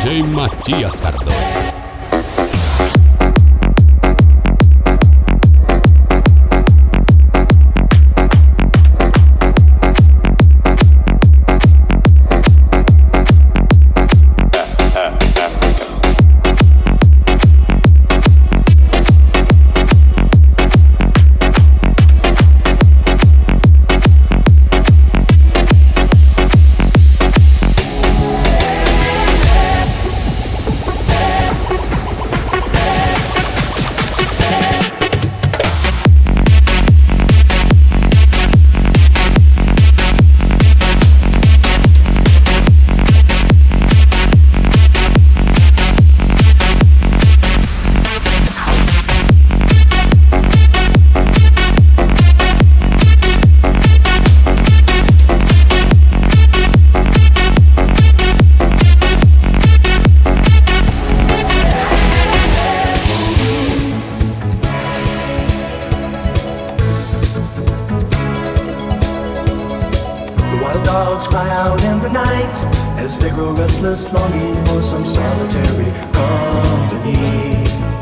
DJ Matias Cardoso. Dogs cry out in the night as they grow restless, longing for some solitary company.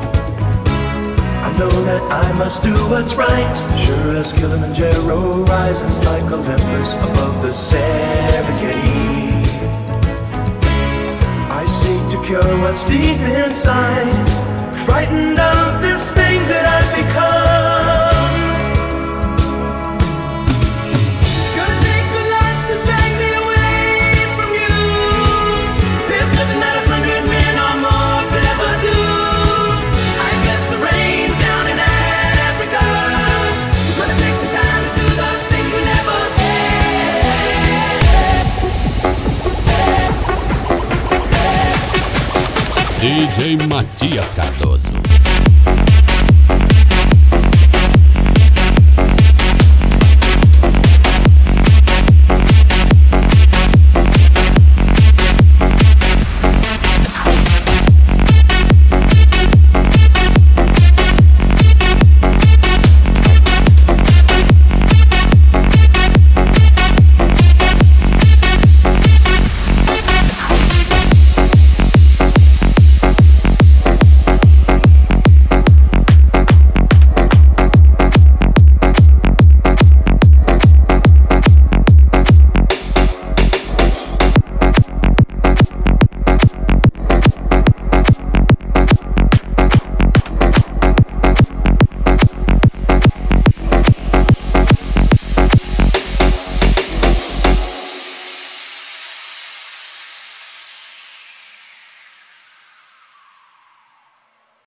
I know that I must do what's right, sure as Kilimanjaro rises like Olympus above the Serengeti. I seek to cure what's deep inside, frightened of this thing that I've become. DJ Matias Cardoso.